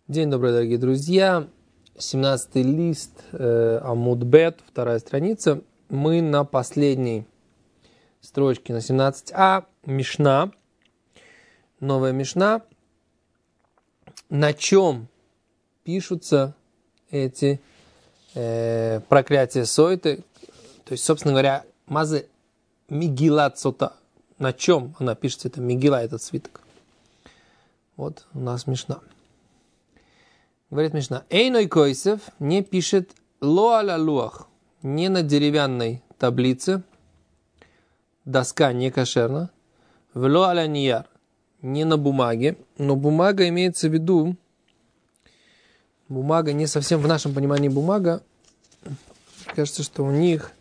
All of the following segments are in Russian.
День добрый, дорогие друзья. 17-й лист Амуд Бет, вторая страница. Мы на последней строчке, на 17а. Мишна. Новая Мишна. На чем пишутся эти проклятия Сойты? То есть, собственно говоря, Мазе Мигилат Сота. На чем она пишется? Это Мигила, этот свиток. Вот у нас Мишна. Говорит Мишна, Эйной Койсев не пишет лоаля луах, не на деревянной таблице, доска не кошерна, в лоаля нияр, не на бумаге, но бумага имеется в виду, бумага не совсем в нашем понимании бумага, кажется, что у них,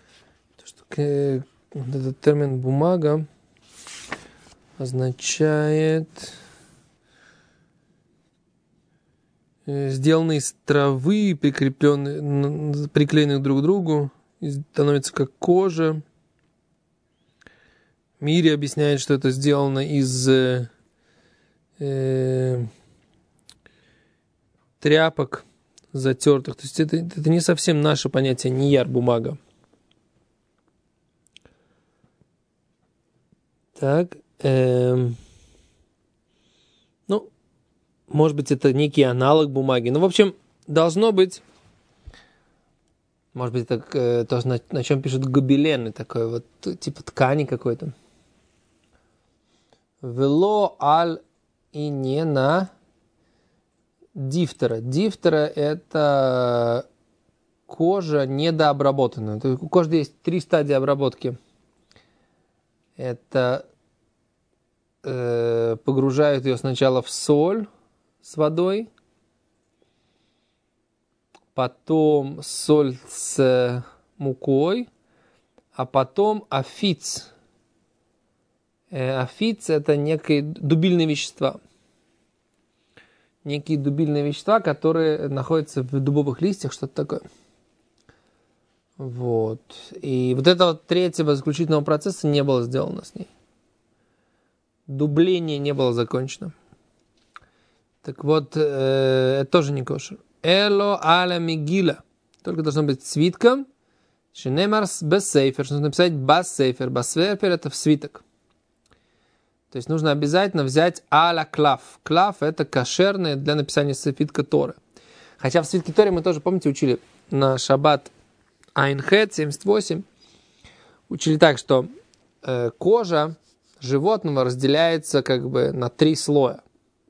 вот этот термин бумага означает сделанные из травы, приклеенные друг к другу, становится как кожа. Мири объясняет, что это сделано из тряпок затертых. То есть это не совсем наше понятие нияр, бумага. Так. Может быть, это некий аналог бумаги. Ну, в общем, должно быть, может быть, это то, на чем пишут гобелены, такой вот, типа ткани какой-то. Вело аль и не на дифтера. Дифтера – это кожа недообработанная. То есть у кожи есть 3 стадии обработки. Это погружают ее сначала в соль с водой, потом соль с мукой, а потом афиц. Афиц – это некие дубильные вещества. Некие дубильные вещества, которые находятся в дубовых листьях, что-то такое. Вот. И вот этого третьего заключительного процесса не было сделано с ней. Дубление не было закончено. Так вот, это тоже не кошер. Эло аля мигила. Только должно быть свитком. Шинемарс бессейфер. Нужно написать бассейфер. Бассейфер это в свиток. То есть нужно обязательно взять аля клав. Клав это кошерное для написания свитка Торы. Хотя в свитке Торы мы тоже, помните, учили на шаббат Айнхет 78. Учили так, что кожа животного разделяется как бы на 3 слоя.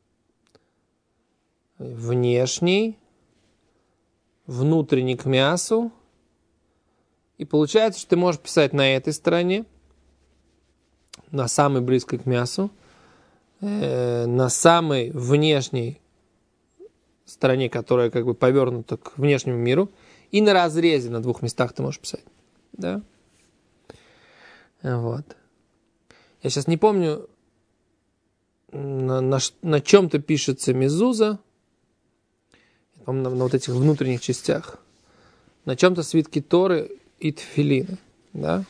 Внешний, внутренний к мясу. И получается, что ты можешь писать на этой стороне, на самой близкой к мясу, на самой внешней стороне, которая как бы повернута к внешнему миру, и на разрезе на 2 местах ты можешь писать. Да? Вот. Я сейчас не помню, на чем-то пишется мезуза, на вот этих внутренних частях. На чем-то свитки Торы и тфилины. Да?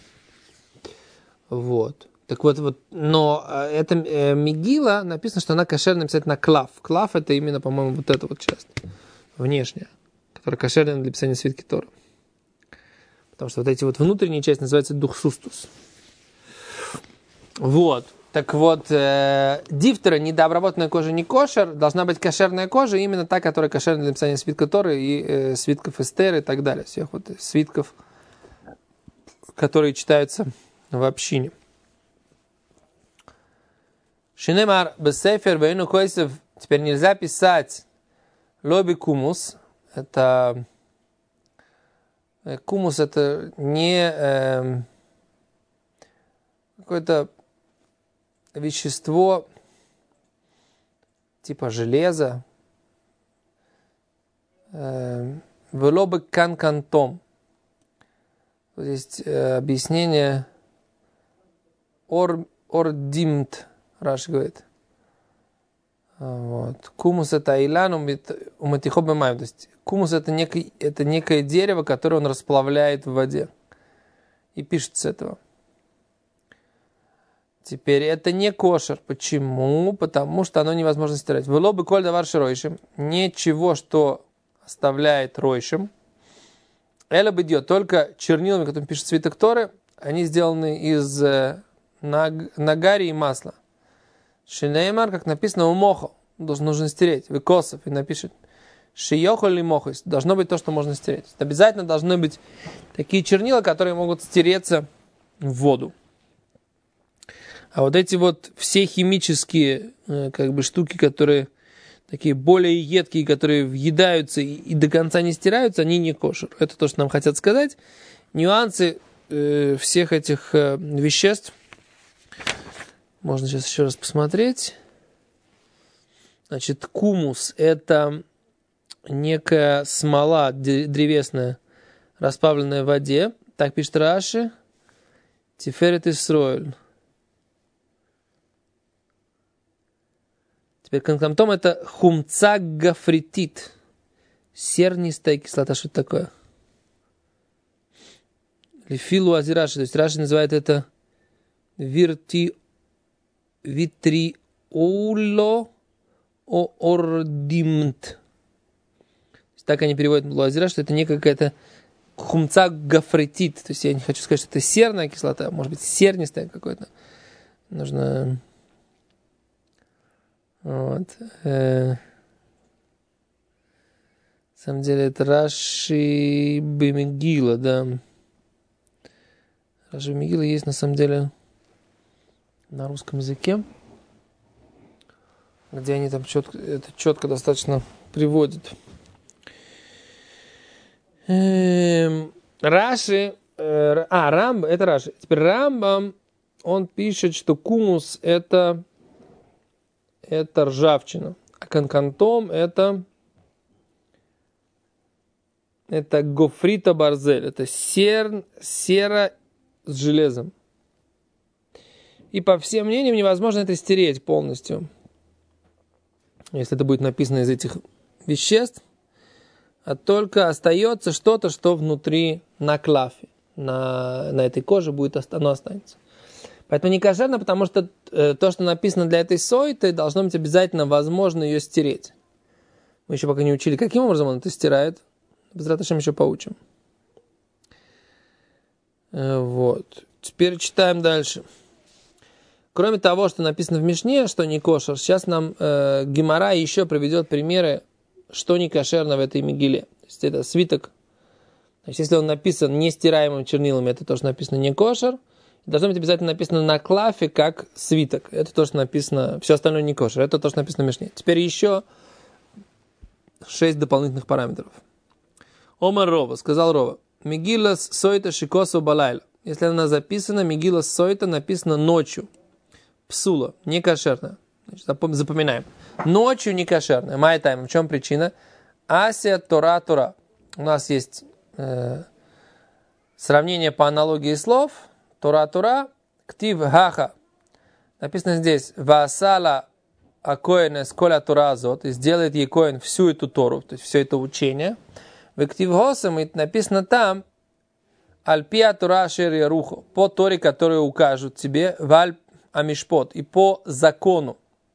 Вот. Так вот, но эта мигила написано, что она кошерная написать на клав. Клав это именно, по-моему, вот эта вот часть. Внешняя. Которая кошерная для писания свитки Торы. Потому что вот эти вот внутренние части называются духсустус. Вот. Так вот, дифтера, недообработанная кожа не кошер, должна быть кошерная кожа, именно та, которая кошерная для написания свитка Торы и свитков Эстер и так далее. Всех вот свитков, которые читаются в общине. Шинемар бесефер вейну койсев. Теперь нельзя писать лоби кумус. Это кумус это не какое-то вещество типа железа, велобы канкантом. Здесь объяснение ордимт, Раши говорит. Вот. Кумус это айлан уматихо бэмайм. То есть кумус это некое дерево, которое он расплавляет в воде. И пишет с этого. Теперь это не кошер. Почему? Потому что оно невозможно стирать. Вело бы коль давар широйшим. Ничего, что оставляет ройшим. Эля бы идет только чернилами, которым пишет свиток Торы. Они сделаны из нагари и масла. Шинеймар, как написано, у мохо. Нужно стереть. Выкосов. И напишет. Шиёхо ли мохос. Должно быть то, что можно стереть. Обязательно должны быть такие чернила, которые могут стереться в воду. А вот эти вот все химические штуки, которые такие более едкие, которые въедаются и до конца не стираются, они не кошер. Это то, что нам хотят сказать. Нюансы всех этих веществ можно сейчас еще раз посмотреть. Значит, кумус – это некая смола древесная, расплавленная в воде. Так пишет Раши. Тиферет Исроэль. Теперь конкамтом это хумцагафритит. Сернистая кислота. Что это такое? Лифилу азираши. То есть Раши называет это витриоло ордимт. Так они переводят луазира, что это не какая-то хумцагафритит. То есть я не хочу сказать, что это серная кислота. Может быть, сернистая какой-то. Нужно... Вот. На самом деле это Раши Бемегила, да. Раши Бемегила есть на самом деле на русском языке, где они там это четко достаточно приводят. Раши, Рамбам, это Раши. Теперь Рамбам, он пишет, что кумус это ржавчина, а канкантом это гофрита барзель, это сера с железом. И по всем мнениям невозможно это стереть полностью. Если это будет написано из этих веществ, а только остается что-то, что внутри на клафе, на этой коже будет, оно останется. Поэтому не кошерно, потому что то, что написано для этой сойты, должно быть обязательно возможно ее стереть. Мы еще пока не учили, каким образом он это стирает. Безрат Ашем еще поучим. Вот. Теперь читаем дальше. Кроме того, что написано в Мишне, что не кошер, сейчас нам Гемара еще приведет примеры, что не кошерно в этой мегиле. То есть это свиток. Значит, если он написан нестираемым чернилами, это то, что написано не кошер. Должно быть обязательно написано на клафе, как свиток. Это то, что написано, все остальное не кошер. Это то, что написано в Мишне. Теперь еще 6 дополнительных параметров. Омар Рова, сказал Рова. Мегилас сойта шикосу балайла. Если она записана, мегилас сойта написано ночью. Псула, не кошерная. Значит, запоминаем. Ночью не кошерная. Майтайм. В чем причина? Ася Тора Тора. У нас есть сравнение по аналогии слов. Тора Тора, ктив хаха. Написано здесь, ваасала акоэн эсколя Тора азот, и сделает ей коэн всю эту Тору, то есть все это учение. В ктив госам написано там, альпия Тора шер ярухо, по Торе, которые укажут тебе, валь амишпот, и по закону,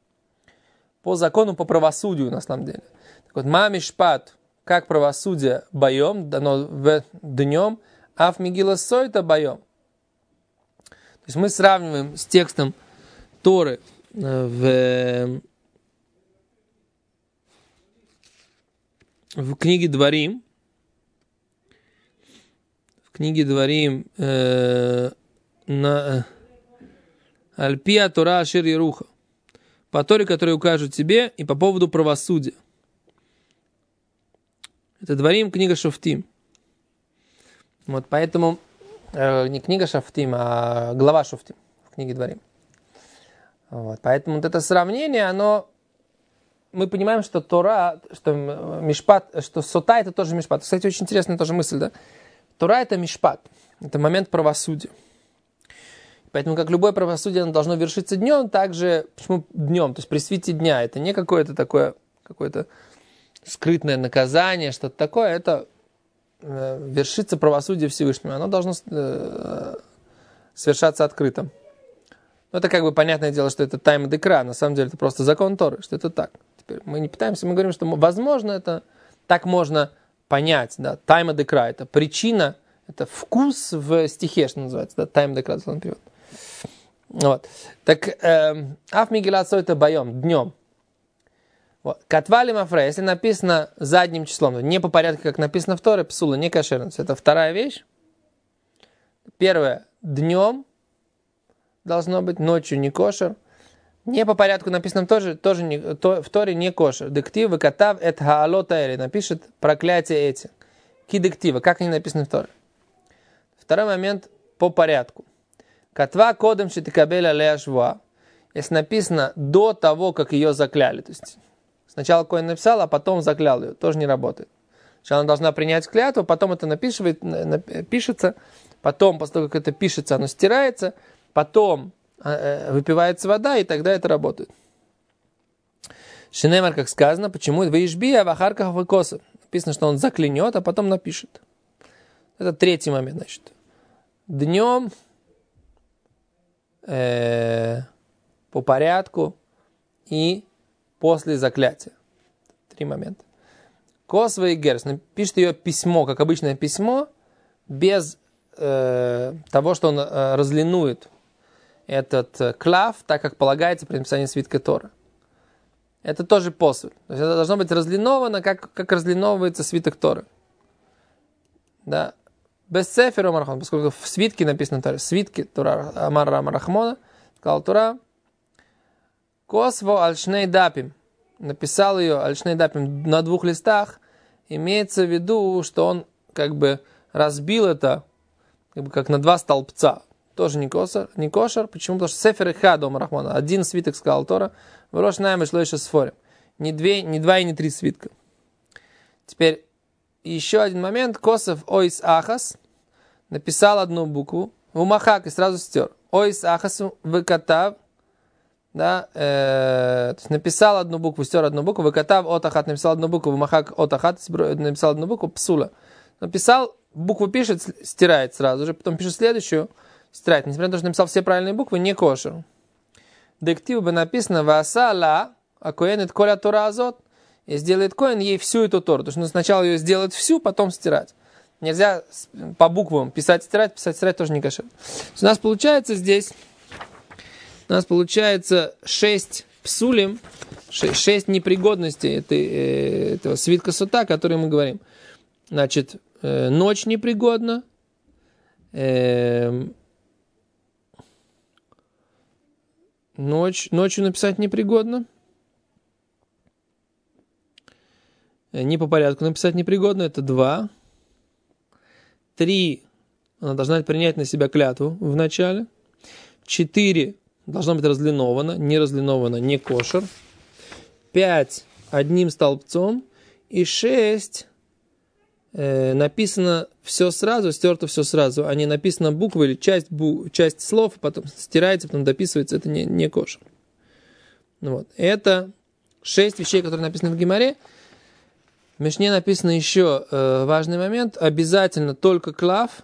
по правосудию на самом деле. Так вот, ма мишпат, как правосудие боем, дано днем, а в мегила сойта боем. То есть мы сравниваем с текстом Торы в книге Дворим. В книге Дворим на Альпия Тора Ашир Еруха. По Торе, которые укажут тебе, и по поводу правосудия. Это Дворим, книга Шофтим. Вот поэтому не книга Шофтим, а глава Шофтим в книге Дворим. Вот. Поэтому вот это сравнение, мы понимаем, что Тора, что Мишпат, что Сота это тоже Мишпат. Кстати, очень интересная тоже мысль, да? Тора это Мишпат, это момент правосудия. Поэтому, как любое правосудие, оно должно вершиться днем, также, почему днем, то есть при свете дня, это не какое-то такое, какое-то скрытное наказание, что-то такое, это вершится правосудие Всевышнего, оно должно совершаться открыто. Ну, это как бы понятное дело, что это тайм декра, на самом деле это просто закон Торы, что это так. Теперь мы не пытаемся, мы говорим, что возможно это так можно понять, да, тайм декра, это причина, это вкус в стихе, что называется, да, тайм декра, он перевод. Вот. Так, аф мигилат это боем, днем. Вот. Катвали мафре, если написано задним числом, не по порядку, как написано в Торе, псула, не кошерность, это вторая вещь. Первое, днем должно быть, ночью не кошер. Не по порядку написано тоже не, в Торе не кошер. Дектив выкатав эт хаалота эри, напишет проклятие эти. Кидектива, как они написаны в Торе. Второй момент по порядку. Катва кодом шитикабеля леашва. Если написано до того, как ее закляли, то есть сначала Коэн написал, а потом заклял ее. Тоже не работает. Сначала она должна принять клятву, потом это пишется, потом, после того, как это пишется, оно стирается, потом выпивается вода, и тогда это работает. Шинемар, как сказано, почему? Выишби, а в ахарках выкосов. Написано, что он заклянет, а потом напишет. Это третий момент, значит. Днем по порядку и после заклятия. 3 момента. Косва и герс. Пишет ее письмо, как обычное письмо, без того, что он разлинует этот клав, так как полагается при написании свитка Тора. Это тоже посвы. То есть это должно быть разлиновано, как разлиновывается свиток Торы. Да. Без сефера марахон, поскольку в свитке написано Тора. Свитки Тора Амара Марахмона, сказал Тора. Косво альшней дапим. Написал ее альшней дапим на 2 листах. Имеется в виду, что он как бы разбил это как на 2 столбца. Тоже не кошер. Почему? Потому что сефер и хадом Рахмана. 1 свиток, сказал Тора. Врош найм и шло еще сфорим. Не 2 и не 3 свитка. Теперь еще один момент. Косов ойс ахас. Написал 1 букву. Умахак и сразу стер. Ойс ахас выкатав. Да, то есть написал 1 букву, стер 1 букву. Выкатав отахат. Написал 1 букву. Умахак отахат. Написал 1 букву. Псула. Написал, букву пишет, стирает сразу же. Потом пишет следующую. Стирает. Несмотря на то, что написал все правильные буквы, не кошер. Дектив бы написано «Вааса ла акоэнет коля тора азот». И сделает коэн ей всю эту Тору. То есть сначала ее сделать всю, потом стирать. Нельзя по буквам писать, стирать тоже не кошер. У нас получается здесь, 6 псулим, 6 непригодностей этого свитка сута, о котором мы говорим. Значит, ночь непригодна, ночью написать непригодно. Не по порядку написать непригодно. Это 2. 3. Она должна принять на себя клятву в начале. 4. Должна быть разлинована. Не разлинована, не кошер. 5. 1 столбцом. И 6. Написано все сразу, стерто все сразу, а не написано буквы или часть слов, потом стирается, потом дописывается, это не кошер. Вот. Это 6 вещей, которые написаны в Гемаре. В Мишне написано еще важный момент. Обязательно только клав,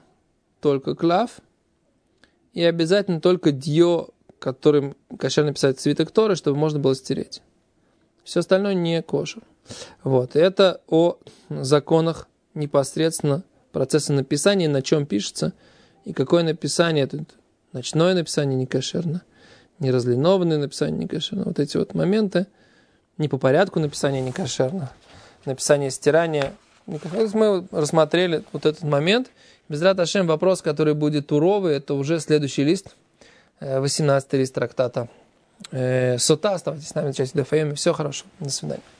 и обязательно только дьё, которым кошерно писать свиток Торы, чтобы можно было стереть. Все остальное не кошер. Вот. Это о законах непосредственно процесса написания, на чем пишется, и какое написание, это ночное написание не кошерно, не разлинованное написание не кошерно. Вот эти вот моменты, не по порядку написания не кошерно, написание стирания не кошерно. Мы рассмотрели вот этот момент. Безрат Ашем, вопрос, который будет уровый, это уже следующий лист, 18 лист трактата Сота. Оставайтесь с нами в части ДФМ. Все хорошо. До свидания.